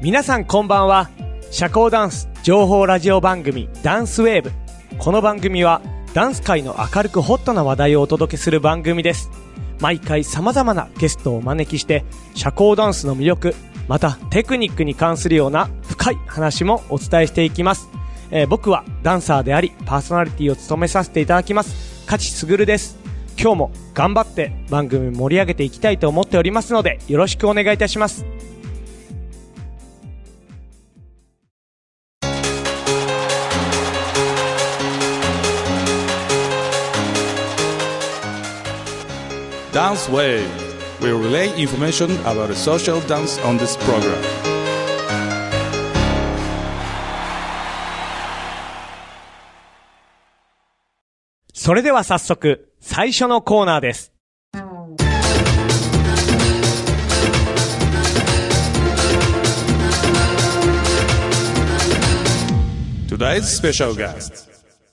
皆さんこんばんは。社交ダンス情報ラジオ番組ダンスウェーブ。この番組はダンス界の明るくホットな話題をお届けする番組です。毎回様々なゲストをお招きして社交ダンスの魅力、またテクニックに関するような深い話もお伝えしていきます。僕はダンサーでありパーソナリティを務めさせていただきます勝卓です。今日も頑張って番組盛り上げていきたいと思っておりますのでよろしくお願いいたします。 Dance Wave will relay information about social dance on this program. それでは早速最初のコーナーです。 Today's special guest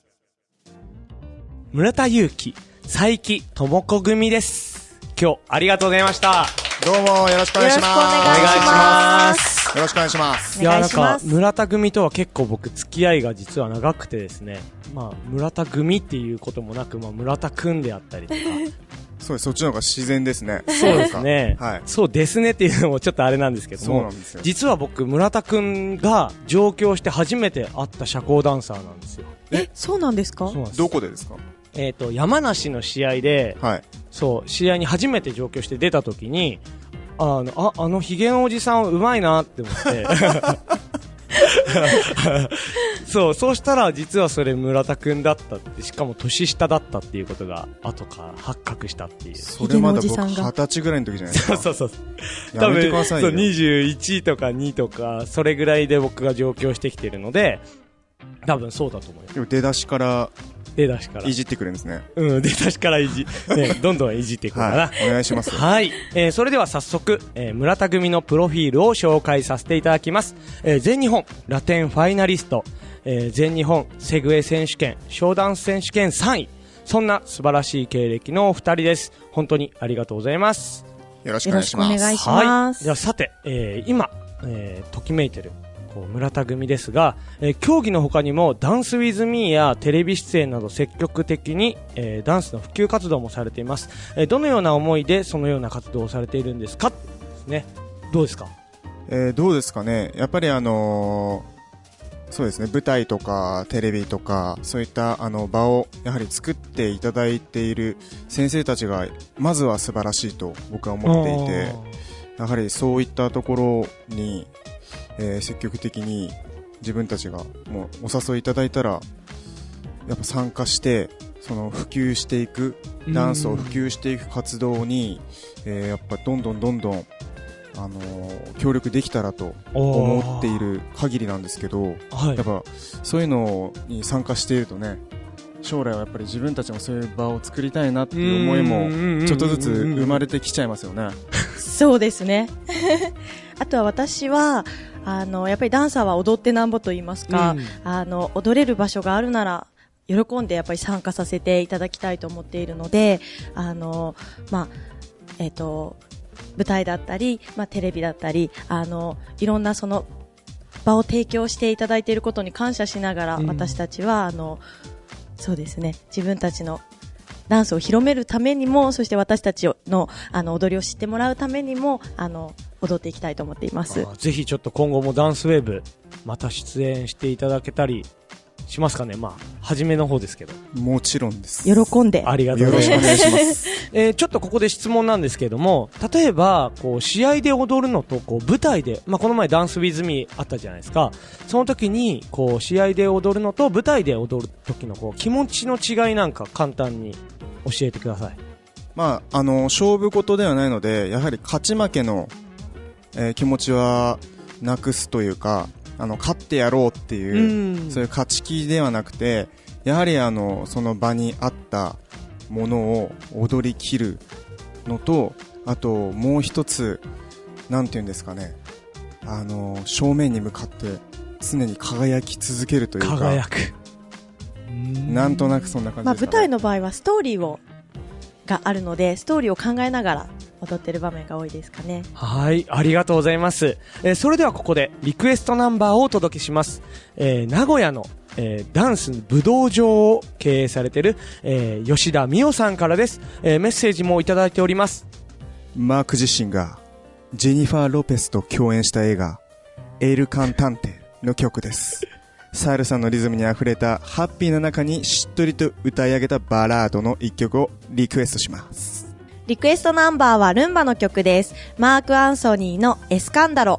村田裕樹、佐伯智子組です。今日ありがとうございました。 どうもよろしくお願いします。 お願いします。 よろしくお願いします。 いや、なんか村田組とは結構僕付き合いが実は長くてですね、まあ村田組っていうこともなく、まあ村田くんであったりとかそうです、そっちの方が自然ですね。 そうですね、 はい、 そうですねっていうのもちょっとあれなんですけども、 そうなんですよ。 実は僕村田くんが上京して初めて会った社交ダンサーなんですよ。 そうなんですか？ そうなんです。 どこでですか？ 山梨の試合で、はい、そう試合に初めて上京して出た時にあのヒゲのおじさんうまいなって思ってそうしたら実はそれ村田くんだったって、しかも年下だったっていうことが後から発覚したっていう。 それまだ僕20歳ぐらいの時じゃないですか。 そうやめてくださいよ。 多分そう21とか2とかそれぐらいで僕が上京してきてるので多分そうだと思います。 でも出だしからいじってくれるんですね。 うん、出だしからね、どんどんいじっていこうかな。 はい、お願いします。 はい、それでは早速、村田組のプロフィールを紹介させていただきます。全日本ラテンファイナリスト、全日本セグウェイ選手権、ショーダンス選手権3位。そんな素晴らしい経歴のお二人です。本当にありがとうございます。 よろしくお願いします。 よろしくお願いします。 はい、ではさて、今、ときめいてる村田組ですが、競技の他にもダンスウィズミーやテレビ出演など積極的に、ダンスの普及活動もされています。どのような思いでそのような活動をされているんですかですね。どうですか？ どうですかね。やっぱりそうですね、舞台とかテレビとかそういった場をやはり作っていただいている先生たちがまずは素晴らしいと僕は思っていて、やはりそういったところに積極的に自分たちがもうお誘いいただいたらやっぱ参加して、その普及していくダンスを普及していく活動に、やっぱどんどん協力できたらと思っている限りなんですけど、はい、やっぱそういうのに参加しているとね、将来はやっぱり自分たちもそういう場を作りたいなっていう思いもちょっとずつ生まれてきちゃいますよね。 そうですねあとは私はやっぱりダンサーは踊ってなんぼと言いますか、踊れる場所があるなら喜んでやっぱり参加させていただきたいと思っているので、舞台だったり、テレビだったりいろんなその場を提供していただいていることに感謝しながら、私たちはそうですね、自分たちのダンスを広めるためにも、そして私たちの踊りを知ってもらうためにも踊っていきたいと思っています。 ぜひちょっと今後もダンスウェーブまた出演していただけたりしますかね。初めの方ですけど。 もちろんです。 喜んで。 ありがとうございます。 よろしくお願いします。 ちょっとここで質問なんですけども、例えば試合で踊るのと舞台で、この前ダンスウィズミーあったじゃないですか。その時に試合で踊るのと舞台で踊る時の気持ちの違いなんか簡単に教えてください。 勝負事ではないので、やはり勝ち負けの、気持ちはなくすというか、勝ってやろうっていう、そういう勝ち気ではなくて、やはりその場にあったものを踊り切るのと、あともう一つ、なんていうんですかね、正面に向かって常に輝き続けるというか、 輝く、 なんとなくそんな感じですかね。 舞台の場合はストーリーがあるので、ストーリーを考えながら踊ってる場面が多いですかね。 はい、ありがとうございます。それではここでリクエストナンバーをお届けします。名古屋の、ダンス武道場を経営されている、吉田美代さんからです。メッセージもいただいております。 マーク自身がジェニファー・ロペスと共演した映画エル・カンタンテの曲です。サールさんのリズムにあふれたハッピーな中にしっとりと歌い上げたバラードの一曲をリクエストします。 リクエストナンバーはルンバの曲です。マーク・アンソニーのエスカンダロ。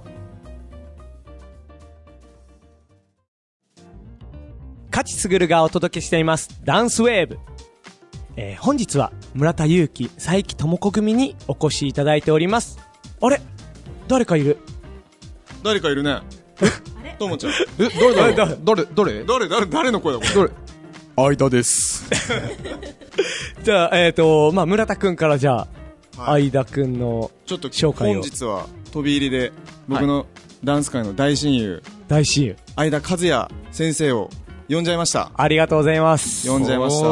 勝ちすぐるがお届けしていますダンスウェーブ。本日は村田裕樹、佐伯智子組にお越しいただいております。あれ、誰かいるね。ともちゃん。誰の声だこれ。 間です。 じゃあ、村田くんからじゃあ、 はい、 相田くんのちょっと紹介を。 本日は飛び入りで僕のダンス界の大親友、 大親友。 相田和也先生を呼んじゃいました。 ありがとうございます。 呼んじゃいました。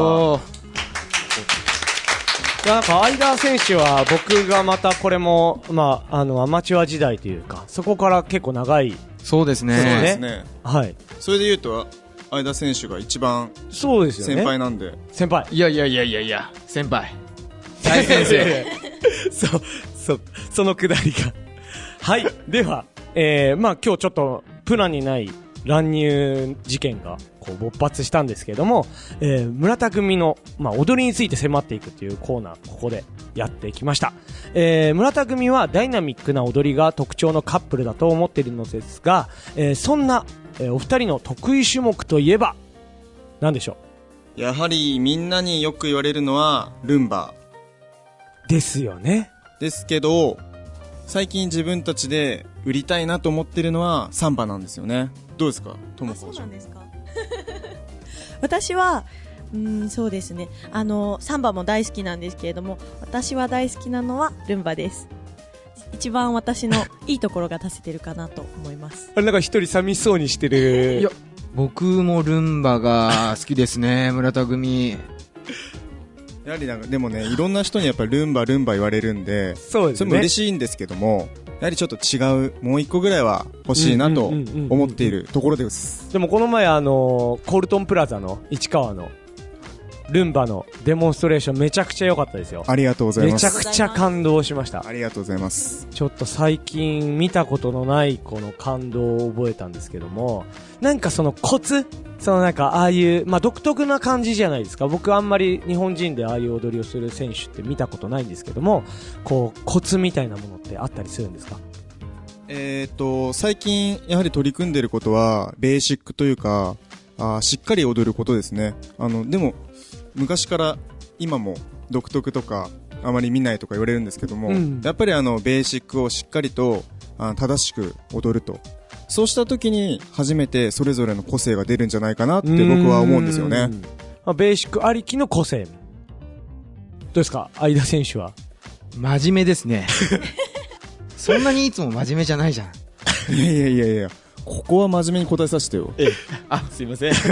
いや、なんか相田選手は僕がまたこれも、アマチュア時代というか、そこから結構長い。 そうですね。 そうですね。 はい。 それで言うと、相田選手が一番そうですよね。 先輩なんで。 先輩。 いや、先輩。大先生。 そのくだりが。はい。では、今日ちょっとプランにない乱入事件がこう勃発したんですけども、村田組の、踊りについて迫っていくというコーナー、ここでやってきました。村田組はダイナミックな踊りが特徴のカップルだと思っているのですが、そんな、お二人の得意種目といえば何でしょう。やはりみんなによく言われるのはルンバですよね。 ですけど、最近自分たちで売りたいなと思ってるのはサンバなんですよね。どうですか、ともこちゃん。 そうなんですか。私はそうですね、サンバも大好きなんですけれども、私は大好きなのはルンバです。一番私のいいところが出せてるかなと思います。 あれ、なんか一人寂しそうにしてる。 いや、僕もルンバが好きですね。村田組。 やはりなんかでもね、いろんな人にやっぱりルンバ言われるんで、 そうですね。 それも嬉しいんですけども、やはりちょっと違うもう一個ぐらいは欲しいなと思っているところです。 でもこの前コールトンプラザの市川のルンバのデモンストレーションめちゃくちゃ良かったですよ。 ありがとうございます。 めちゃくちゃ感動しました。 ありがとうございます。 ちょっと最近見たことのないこの感動を覚えたんですけども、なんかそのコツ、なんかああいう、独特な感じじゃないですか。僕あんまり日本人でああいう踊りをする選手って見たことないんですけども、こうコツみたいなものってあったりするんですか？ 最近やはり取り組んでいることはベーシックというか、しっかり踊ることですね。でも昔から今も独特とかあまり見ないとか言われるんですけども、やっぱりベーシックをしっかりと正しく踊ると、そうした時に初めてそれぞれの個性が出るんじゃないかなって僕は思うんですよね。 ベーシックありきの個性。どうですか、相田選手は？ 真面目ですね。そんなにいつも真面目じゃないじゃん。 いや、ここは真面目に答えさせてよ。 すいません。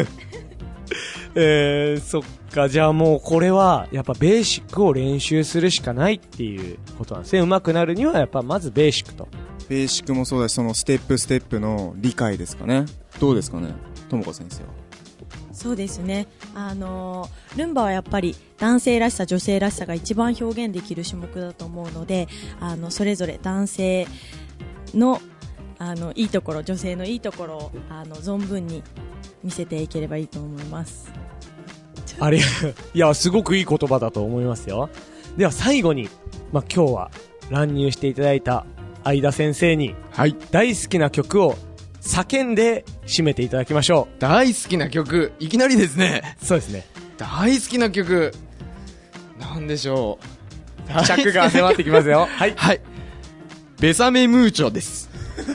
そっか、じゃあもうこれはやっぱベーシックを練習するしかないっていうことなんですね。上手くなるにはやっぱまずベーシックと。 ベーシックもそうだし、そのステップの理解ですかね。どうですかね、ともこ先生は。 そうですね、ルンバはやっぱり男性らしさ女性らしさが一番表現できる種目だと思うので、それぞれ男性のいいところ、女性のいいところを存分に見せていければいいと思います。 いや、すごくいい言葉だと思いますよ。では最後に、今日は乱入していただいた相田先生に、大好きな曲を叫んで締めていただきましょう。 大好きな曲、いきなりですね。 そうですね。 大好きな曲、なんでしょう。 尺が迫ってきますよ。はい。 ベサメムーチョです。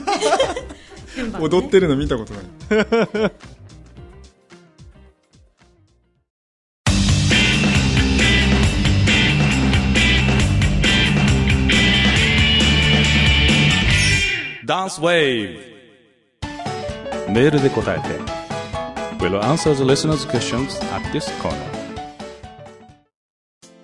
踊ってるの見たことない。 ダンスウェーブ。メールで答えて。We'll answer the listeners' questions at this corner.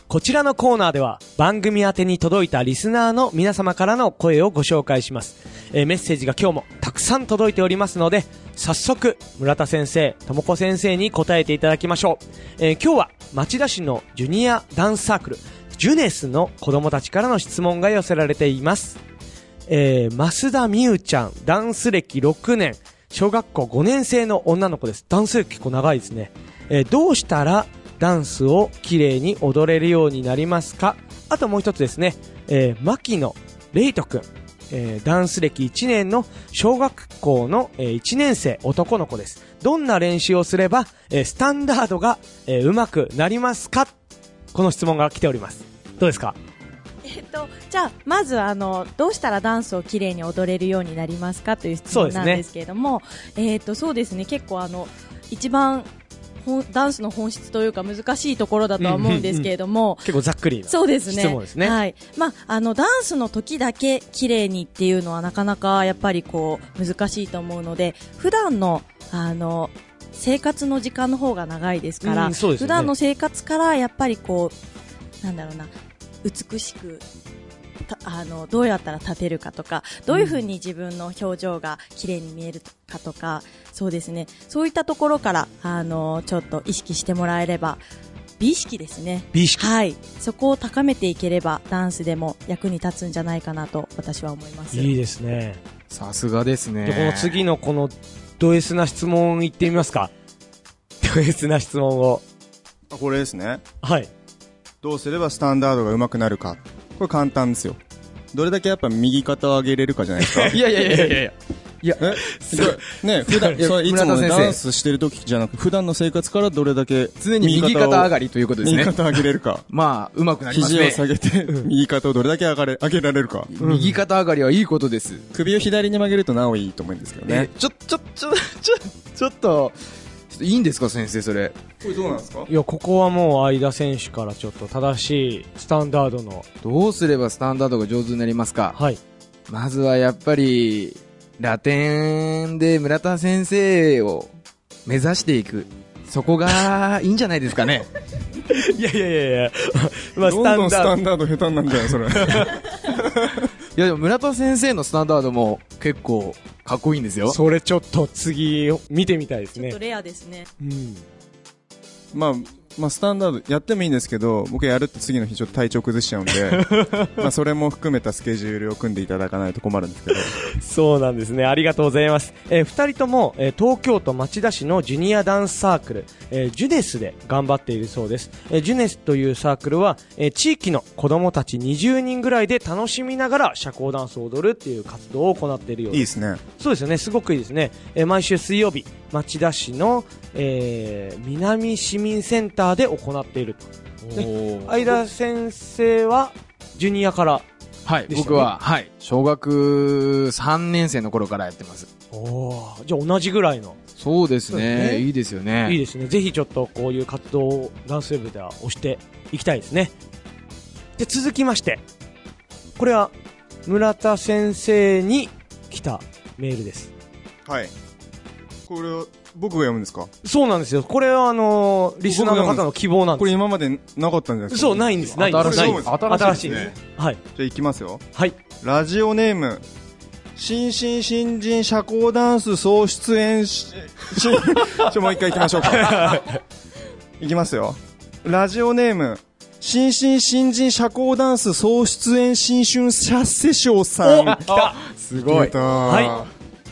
こちらのコーナーでは番組宛てに届いたリスナーの皆様からの声をご紹介します。メッセージが今日もたくさん届いておりますので、早速村田先生、智子先生に答えていただきましょう。今日は町田市のジュニアダンスサークルジュネスの子供たちからの質問が寄せられています。増田美優ちゃん、ダンス歴6年、小学校5年生の女の子です。ダンス歴結構長いですね。どうしたらダンスを綺麗に踊れるようになりますか？あともう一つですね、牧野レイトくん、ダンス歴1年の小学校の、1年生男の子です。どんな練習をすれば、スタンダードが、上手くなりますか？この質問が来ております。どうですか？ じゃあまずどうしたらダンスを綺麗に踊れるようになりますかという質問なんですけれども、そうですね、結構一番ダンスの本質というか難しいところだとは思うんですけれども、 結構ざっくりなそうですね、 質問ですね。 はい。ダンスの時だけ綺麗にっていうのはなかなかやっぱり難しいと思うので、普段の生活の時間の方が長いですから、 そうですね、 普段の生活からやっぱりなんだろうな、美しくどうやったら立てるかとか、どういう風に自分の表情が綺麗に見えるかとか、そうですね、そういったところからちょっと意識してもらえれば、美意識ですね。 美意識。 はい。そこを高めていければダンスでも役に立つんじゃないかなと私は思います。 いいですね。 さすがですね。 で、この次のこのド S な質問いってみますか。ド S な質問を。 これですね。 はい。 どうすればスタンダードが上手くなるか。これ簡単ですよ。どれだけやっぱ右肩を上げれるかじゃないですか。 いやいやいやいやいや。いや、 ね、普段、それいつもね、ダンスしてる時じゃなく、普段の生活からどれだけ常に右肩上がりということですね。 右肩上げれるか。 まあ、上手くなりますね。 肘を下げて、右肩をどれだけ上げられるか。 右肩上がりはいいことです。 首を左に曲げるとなおいいと思うんですけどね。 ちょっと、いいんですか先生、それ。 これどうなんですか？ いや、ここはもう相田選手からちょっと正しいスタンダードの。 どうすればスタンダードが上手になりますか？ はい。まずはやっぱり、ラテンで村田先生を目指していく。そこがいいんじゃないですかね。 いや。まあ、 どんどんスタンダード下手になるんじゃないそれ。 いやでも村田先生のスタンダードも結構かっこいいんですよ。 それちょっと次見てみたいですね。 ちょっとレアですね。 うん。 まあ、スタンダードやってもいいんですけど、僕やるって次の日ちょっと体調崩しちゃうんで、まあそれも含めたスケジュールを組んでいただかないと困るんですけど。 そうなんですね。ありがとうございます。二人とも、東京都町田市のジュニアダンスサークル、ジュネスで頑張っているそうです。ジュネスというサークルは、地域の子供たち20人ぐらいで楽しみながら社交ダンスを踊るっていう活動を行っているようです。 いいですね。 そうですよね。すごくいいですね。毎週水曜日、町田市の、南市民センターで行っていると。相田先生はジュニアからはい、僕は、はい、小学3年生の頃からやってます。 じゃあ同じぐらいの。 そうですね。いいですよね。 いいですね。ぜひちょっとこういう活動をダンスウェブでは推していきたいですね。で、続きまして、これは村田先生に来たメールです。 はい。これは僕が読むんですか？ そうなんですよ。これはリスナーの方の希望なんです。 これ今までなかったんじゃないですか？ そう、ないんです。ないんです。 新しいですね。 はい。 じゃあ行きますよ。 はい。 ラジオネーム、新人社交ダンス総出演もう一回行きましょうか。行きますよ。ラジオネーム、新人社交ダンス総出演新春シャッセ賞さん。 来た。 すごい。 はい。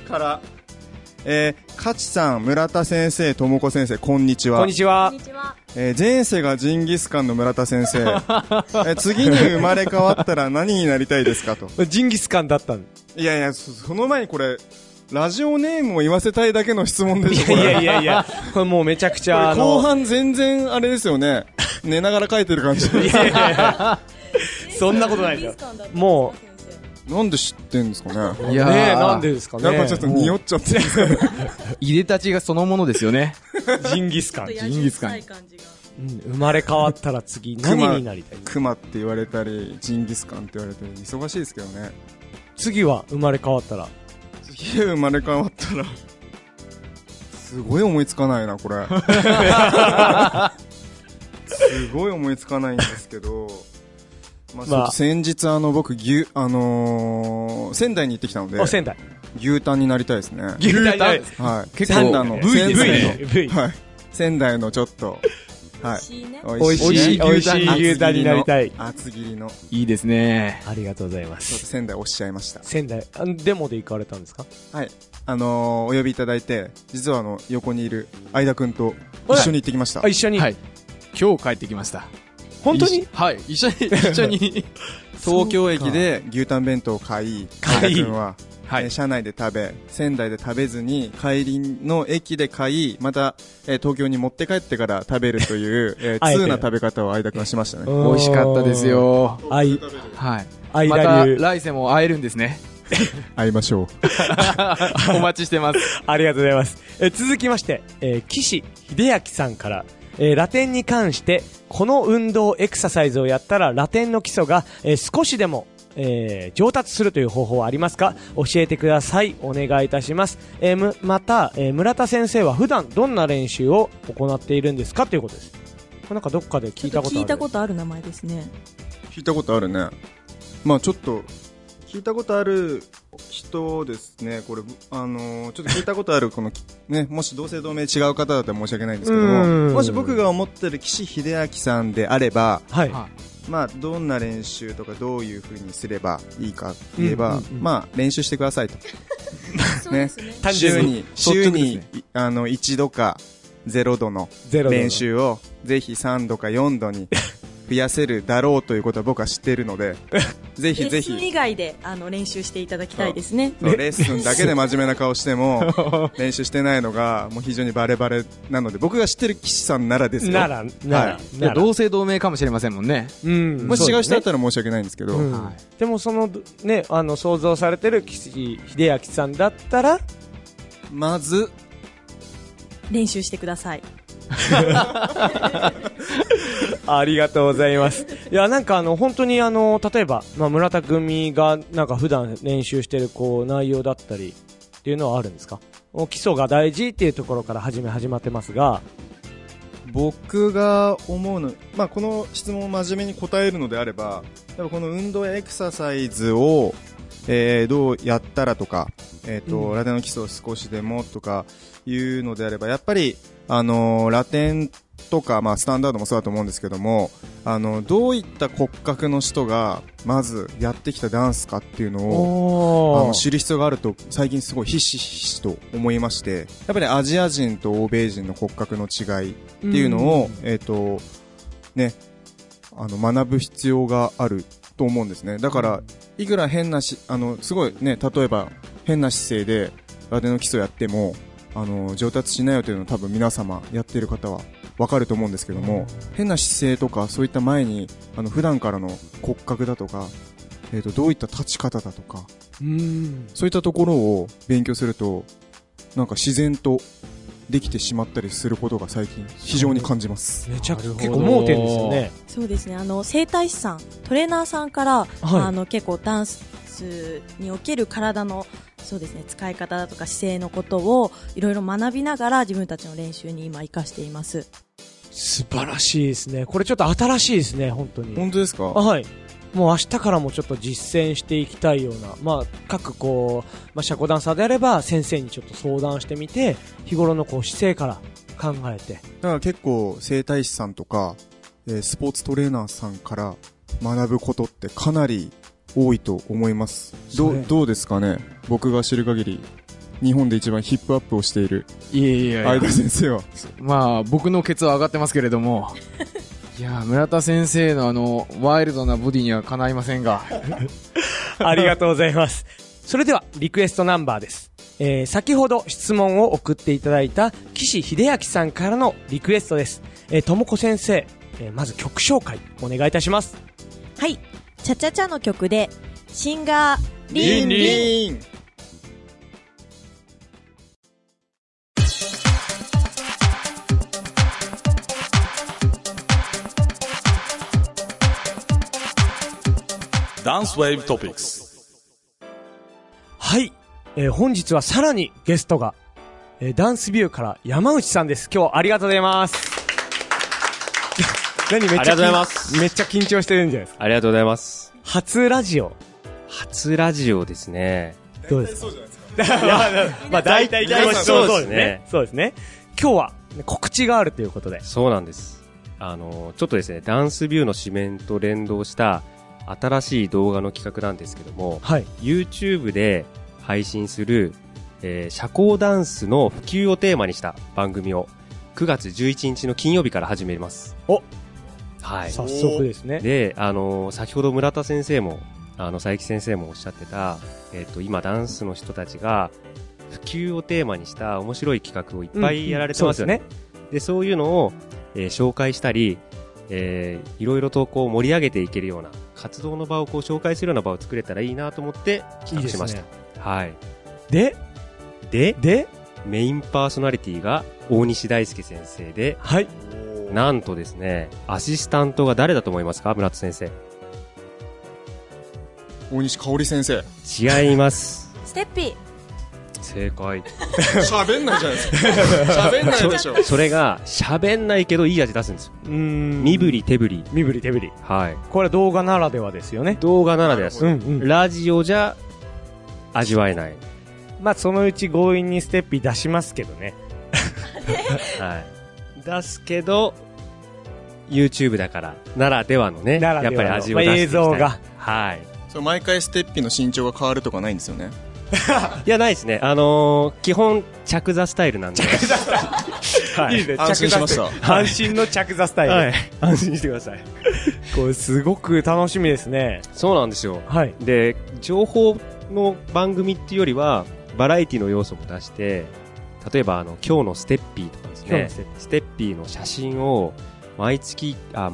から、かちさん、村田先生、ともこ先生、こんにちは。 こんにちは。 前世がジンギスカンの村田先生。次に生まれ変わったら何になりたいですかと。 ジンギスカンだったん。 いや、その前にこれ、ラジオネームを言わせたいだけの質問でしょ。 いや、これもうめちゃくちゃ後半全然あれですよね。寝ながら書いてる感じ。 いやそんなことないですよ。もう。 なんで知ってんですかね。 いやね、なんでですかね。 やっぱちょっと匂っちゃってる。 いでたちがそのものですよね。 ジンギスカン。 ジンギスカン。 生まれ変わったら次何になりたい？ クマって言われたり、ジンギスカンって言われたり、忙しいですけどね。 次は生まれ変わったら？ 次生まれ変わったら、すごい思いつかないな、これ。 すごい思いつかないんですけど、先日僕仙台に行ってきたので、 仙台。 牛タンになりたいですね。 牛タンはい。 結構仙台の、 部位ですね。 部位。 はい。仙台のちょっと、はい。 美味しい牛タンになりたい。 厚切りの。 いいですね。 ありがとうございまちょっとす。 仙台押しちゃいました。 仙台、デモで行かれたんですか？ はい。お呼びいただいて、実は横にいる相田くんと一緒に行ってきました。 あ、一緒に。 はい。今日帰ってきました。 本当に？ はい。一緒に。 東京駅で牛タン弁当を買い、相田くんは、 はい。 車内で食べ、仙台で食べずに帰りの駅で買い、また、東京に持って帰ってから食べるという、通な食べ方を相田くんはしましたね。 美味しかったですよ。はい。また来世も会えるんですね。 会いましょう。お待ちしてます。 ありがとうございます。続きまして、岸秀明さんから、ラテンに関して、この運動エクササイズをやったらラテンの基礎が、少しでも上達するという方法はありますか？教えてください。お願いいたします。また、村田先生は普段どんな練習を行っているんですかということです。これなんかどっかで聞いたことある。 聞いたことある名前ですね。 聞いたことあるね。まあちょっと聞いたことある人ですね。これちょっと聞いたことあるこのね、もし同姓同名違う方だったら申し訳ないんですけども、もし僕が思ってる岸秀明さんであれば、 はい。 まあ、どんな練習とかどういう風にすればいいかって言えば、まあ、練習してくださいと。ね。週に1度か0度の練習をぜひ3度か4度に増やせるだろうということは僕は知っているので、ぜひぜひ。 レッスン以外で練習していただきたいですね。 レッスンだけで真面目な顔しても練習してないのがもう非常にバレバレなので、僕が知ってる岸さんならですよ。 なら同姓同名かもしれませんもんね。 もし違う人だったら申し訳ないんですけど、 でもそのね、想像されてる岸秀明さんだったら、 まず練習してください。 ありがとうございます。いや、なんか本当に例えば、村田組がなんか普段練習してる内容だったりっていうのはあるんですか？基礎が大事っていうところから始まってますが、 僕が思うの、この質問を真面目に答えるのであれば、この運動やエクササイズを、どうやったらとか、ラテンの基礎を少しでもとかいうのであれば、やっぱりラテンとか、スタンダードもそうだと思うんですけども、どういった骨格の人がまずやってきたダンスかっていうのを知る必要があると最近すごいひしひしと思いまして、やっぱりアジア人と欧米人の骨格の違いっていうのを、ね、学ぶ必要があると思うんですね。だからいくら変なすごいね、例えば変な姿勢でラテンの基礎やっても上達しないよというのを多分皆様やっている方はわかると思うんですけども、変な姿勢とかそういった前に普段からの骨格だとか、どういった立ち方だとか、そういったところを勉強するとなんか自然とできてしまったりすることが最近非常に感じます。 結構盲点ですよね。 そうですね。整体師さん、トレーナーさんから、結構ダンスにおける体のそうですね、使い方だとか姿勢のことをいろいろ学びながら自分たちの練習に今活かしています。 素晴らしいですね。これちょっと新しいですね、本当に。 本当ですか？ はい。もう明日からもちょっと実践していきたいような、各社交ダンサーであれば先生にちょっと相談してみて、日頃の姿勢から考えて。 だから結構整体師さんとか、スポーツトレーナーさんから学ぶことってかなり多いと思います。どうですかね？僕が知る限り日本で一番ヒップアップをしている相田先生は、 僕のケツは上がってますけれどもいや、村田先生のワイルドなボディにはかないませんがありがとうございます。それではリクエストナンバーです。先ほど質問を送っていただいた岸秀明さんからのリクエストです。ともこ先生、まず曲紹介お願いいたします。 はい、チャチャチャの曲でシンガーリンリン。 ダンスウェーブトピックス。 はい、本日はさらにゲストが、ダンスビューから山内さんです。今日ありがとうございます何めっちゃありがとうございますめっちゃ緊張してるんじゃないですか。 ありがとうございます。 初ラジオ。 初ラジオですね。 どうですか？まあ大体そうですね。 そうですね。今日は告知があるということで。 そうなんです。ちょっとですね、ダンスビューの紙面と連動した新しい動画の企画なんですけども、 はい。 YouTube で配信する、社交ダンスの普及をテーマにした番組を9月11日の金曜日から始めます。 お、 はい。 早速ですね。 で、先ほど村田先生も、佐伯先生もおっしゃってた、今ダンスの人たちが普及をテーマにした面白い企画をいっぱいやられてますよね。で、そういうのを、紹介したり、いろいろとこう盛り上げていけるような活動の場をこう紹介するような場を作れたらいいなと思って企画しました。 いいですね。 はい。 で、 メインパーソナリティが大西大輔先生で、 はい。 なんとですね、アシスタントが誰だと思いますか、村田先生。 大西香織先生。 違います。 ステッピー。 正解。 喋んないじゃないですか。喋んないでしょ。 それが喋んないけどいい味出すんですよ。身振り手振り。 身振り手振り。 はい。 これ動画ならではですよね。 動画ならではです。 うんうん。 ラジオじゃ味わえない。 まあそのうち強引にステッピー出しますけどね。 はい。出すけど YouTube だからならではのね、やっぱり味を出していきたい。 映像が。 はい。 そう、毎回ステッピの身長が変わるとかないんですよね。 いや、ないですね。基本着座スタイルなんで。着座スタイル。はい。 いいね。 安心しました。 安心の着座スタイル。 はい。安心してください。 これすごく楽しみですね。 そうなんですよ。 はい。 で、情報の番組っていうよりはバラエティの要素も出して、例えば今日のステッピーとかですね、ステッピーの写真を毎週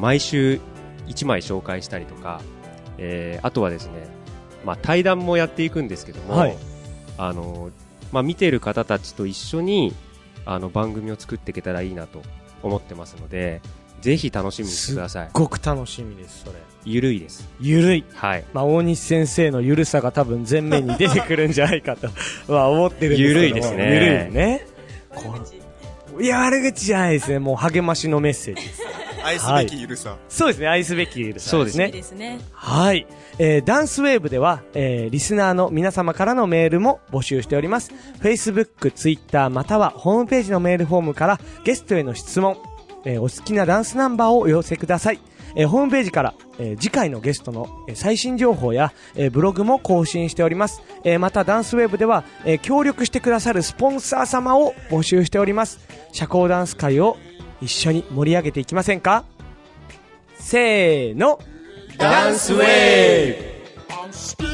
1枚紹介したりとか、あとはですね、まあ対談もやっていくんですけども、はい、まあ見てる方たちと一緒に番組を作っていけたらいいなと思ってますので、ぜひ楽しみにしてください。 すっごく楽しみです。それゆるいです。 ゆるい。 はい。 まあ大西先生のゆるさが多分前面に出てくるんじゃないかとは思ってるんですけど。 ゆるいですね。 ゆるいね。いや、悪口じゃないですね。もう励ましのメッセージです。 愛すべきゆるさ、はい。 そうですね。愛すべきゆるさ、 そうですね。 ですね。 はい。ダンスウェーブでは、リスナーの皆様からのメールも募集しております。Facebook、Twitter またはホームページのメールフォームからゲストへの質問、お好きなダンスナンバーをお寄せください。ホームページから、次回のゲストの、最新情報や、ブログも更新しております。またダンスウェーブでは、協力してくださるスポンサー様を募集しております。社交ダンス界を一緒に盛り上げていきませんか？せーの、 ダンスウェーブ